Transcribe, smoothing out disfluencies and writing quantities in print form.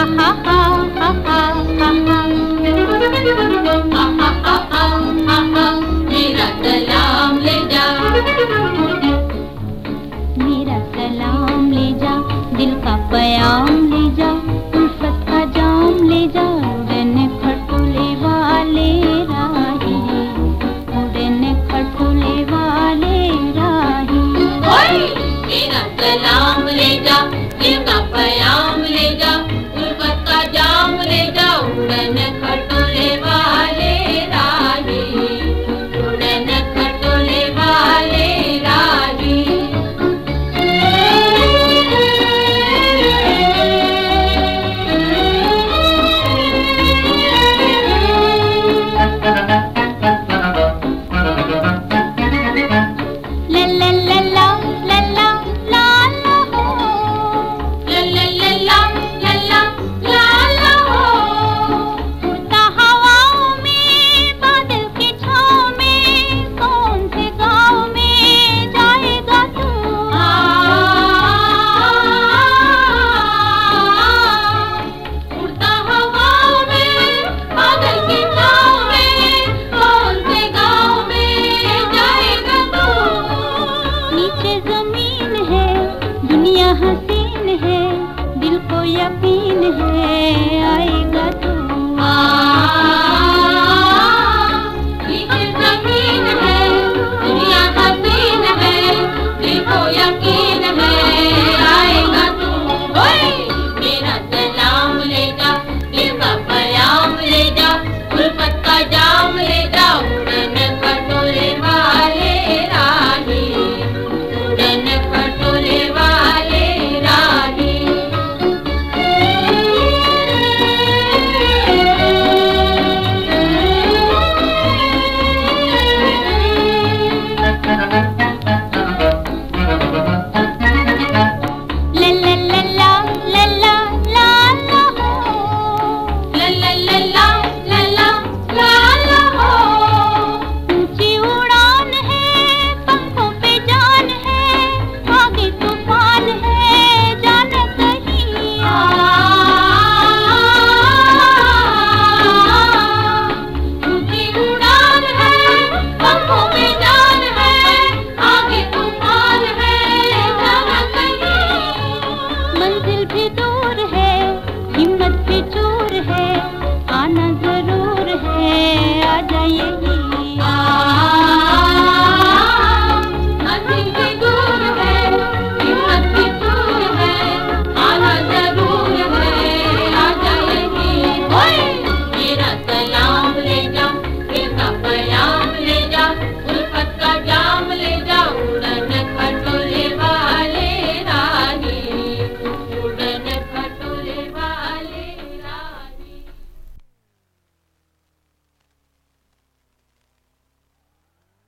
मेरा सलाम ले जा, मेरा सलाम ले जा, दिल का प्याम ले जा, उल्फत का जाम ले जा, उड़ने खटोले वाले राही, उड़ने खटोले वाले राही। मेरा सलाम ले जा, दिल का प्याम ले जा, उल्फत का जाम ले जा, उड़ने खटोले वाले राही, उड़ने खटोले वाले राही। हसीन है, दिल को यकीन है आएगा तू। नीचे जमीन है, दुनिया हसीन है, दिल को यकीन है आएगा तू। मेरा सलाम ले जा, दिल का प्याम ले जा, उल्फत का जाम ले जा, उड़ने खटोले वाले राही, उड़ने खटोले वाले राही। मंजिल भी दूर है, हिम्मत भी